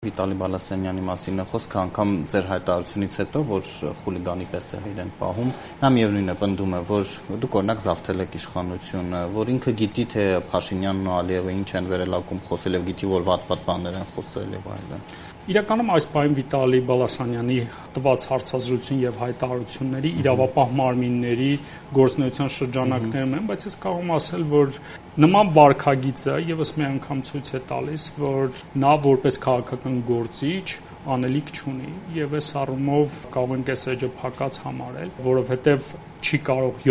Վիտալի Բալասանյանի մասին է խոսքը, անգամ ձեր հայտարարությունից հետո, որ խուլիգանի պես է իրեն պահում, նա միևնույն է պնդում է, որ դուք օրինակ զավթել եք իշխանությունը, որ ինքը գիտի, թե Փաշինյանն ու Ալիևը ինչ են վերելակում խոսել եւ գիտի, որ վատ բաներ են խոսել եւ այլն։ Իրականում այս պահին Վիտալի Բալասանյանի տված հարցազրույցին եւ հայտարարությունների իրավապահ մարմինների գործունեության շրջանակներում են, բայց ես կարող եմ ասել, որ նման վարքագիծը եւս մի անգամ ցույց է տալիս, որ նա որպես քաղաքական գործիչ անելիք չունի եւ այս առումով կարող ենք այս էջը փակած համարել, որովհետեւ չի կարող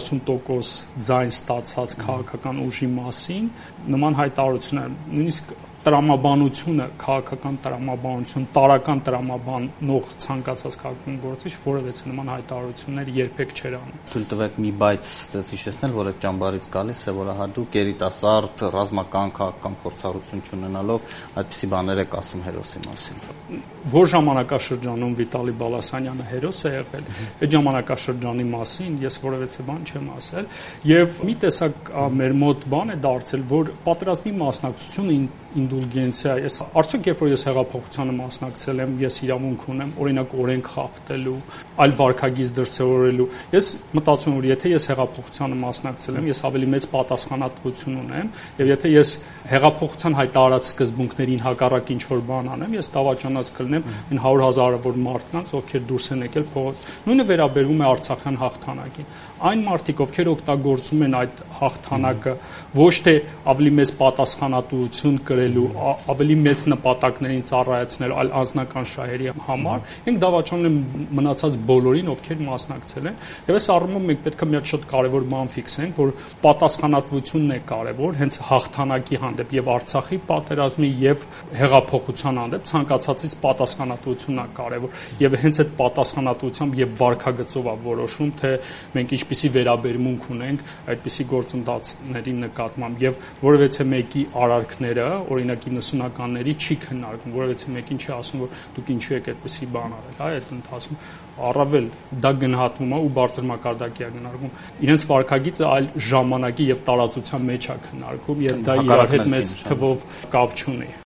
70% ձայն ստացած քաղաքական ուժի մասին նման հայտարարություններ, նույնիսկ տրամաբանությունը, քաղաքական տրամաբանություն, տարական տրամաբանող ցանկացած քաղաքական գործիչ որևէ նման հայտարարություններ երբեք չէր անում։ Թույլ տվեք մի բայց ձեզ հիշեցնել, որ այդ ճամբարից գալիս է, որ հատուկ երիտասարդ ռազմական քաղաքական փորձառություն չունենալով այդպիսի բաներ եք ասում հերոսի մասին։ Որ ժամանակաշրջանում Վիտալի Բալասանյանը հերոս է եղել, այդ ժամանակաշրջանի մասին ես որևէ բան չեմ ասել, եւ մի տեսակ մեր մոտ բան է դարձել, որ պատերազմի մասնակցությունը ինդուլգենցիա է։ Արդյոք երբ որ ես հեղափոխությանը մասնակցել եմ, ես իրավունք ունեմ օրինակ օրենք խախտելու, այլ վարքագիծ դրսևորելու։ Ես մտածում եմ, որ եթե ես հեղափոխությանը մասնակցել եմ, ես ավելի մեծ պատասխանատվություն ունեմ, եւ եթե ես հեղափոխության հայտարարած սկզբունքներին հակառակ ինչ-որ բան անեմ, ես դավաճանած կլինեմ այն 100,000-ավոր մարդկանց, ովքեր դուրս են եկել փողոց։ Նույնը վերաբերում է Արցախյան հաղթանակին։ Այն մարդիկ, ովքեր օգտագործում են այդ հաղթանակը ոչ թե ավելի մեծ պատասխանատվություն կրելու, ավելի մեծ նպատակներին ծառայեցնելու, այլ անձնական շահերի համար, մենք դավաճանում ենք մնացած բոլորին, ովքեր մասնակցել են։ Եվ այս առումով մենք պետք է մի հատ շատ կարևոր բան ֆիքսենք, որ պատասխանատվությունն է կարևոր, հենց հաղթանակի հանդեպ եւ Արցախի պատերազմի եւ հեղափոխության հանդեպ ցանկացածից պատասխանատվությունն է կարևոր։ Եվ հենց այդ պատասխանատվությամբ եւ վարքագծով է որոշում, թե մենք ինչպիսի վերաբերմունք ունենք այդպիսի գործընթացների նկատմամբ եւ որովհետեւ մեկի արարքները, օրինակ 90-ականների չի քննարկվում, որովհետեւ մեկին չի ասում, որ դուք ինչու եք այդպիսի բան արել, հա, այդ ընթացքում առավել դա գնահատվում է ու բարձր մակարդակի է գնահատվում։ Իրենց վարքագիծը այլ ժամանակի եւ տարածության մեջ է քննարկում եւ դա իր հետ մեծ թվով կապ չունի։